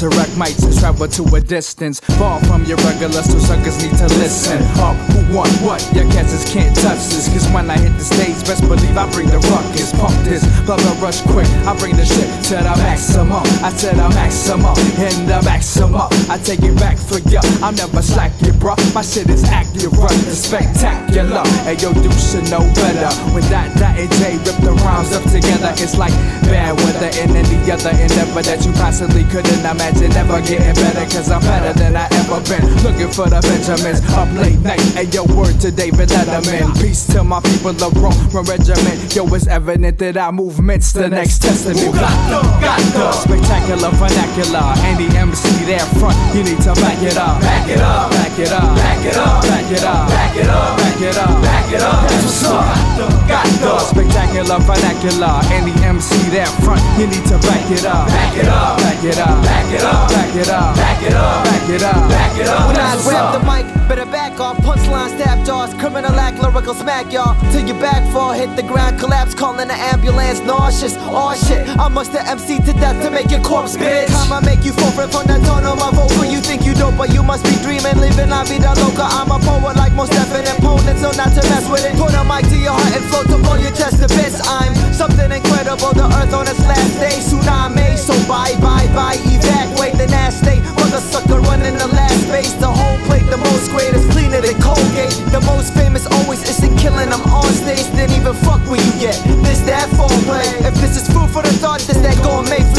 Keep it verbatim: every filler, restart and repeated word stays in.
Interact mics and travel to a distance far from your regular, so suckers need to listen. Up, who want what? Your cats can't touch this, cause when I hit the stage, best believe I bring the ruckus. Pump this, plug a rush quick, I bring the shit to the maximum. I said the maximum, in the maximum. I take it back for ya, I'm never slacking, bruh. My shit is accurate, it's spectacular. Hey yo, you should know better. When that, that and J rip the rhymes up together, it's like bad weather in any other endeavor that you possibly couldn't imagine. Never getting better, cause I'm better than I ever been. Looking for the Benjamins, up late night. Hey yo, word to David Letterman. Peace to my people of Rome, from regiment. Yo, it's evident that our movement's the next testament. Got the, got the spectacular vernacular. Any M C there front, you need to back it up. Back it up, back it up, back it up, back it up, back it up, back it up, back it up. That's what's up. Got the spectacular vernacular. Any M C there front, you need to back it up. Back it up, back it up, back it up, back it up, back it up, back it up, back it up. When I grab the mic, better back off. Punchline, stab jaws, criminal act, lyrical smack y'all till your back fall, hit the ground, collapse, calling the ambulance, nauseous. Oh shit, I must have M C'd to death to make your corpse, bitch. Time I make you fall from the tone of my vocal. You think you dope, but you must be dreaming, living la vida loca. I'm a poet like most definite opponents, so not to mess with it. Put a mic to your heart and float to blow your chest to bits. I'm something incredible, the earth on its last day, tsunami. So bye, bye, bye, evacuate the nasty. Mother sucker running the last base, the whole plate, the most greatest, cleaner than Colgate. The most famous always isn't killing, I'm on stage, didn't even fuck when you get this, that, foreplay. If this is food for the thought, this, that gourmet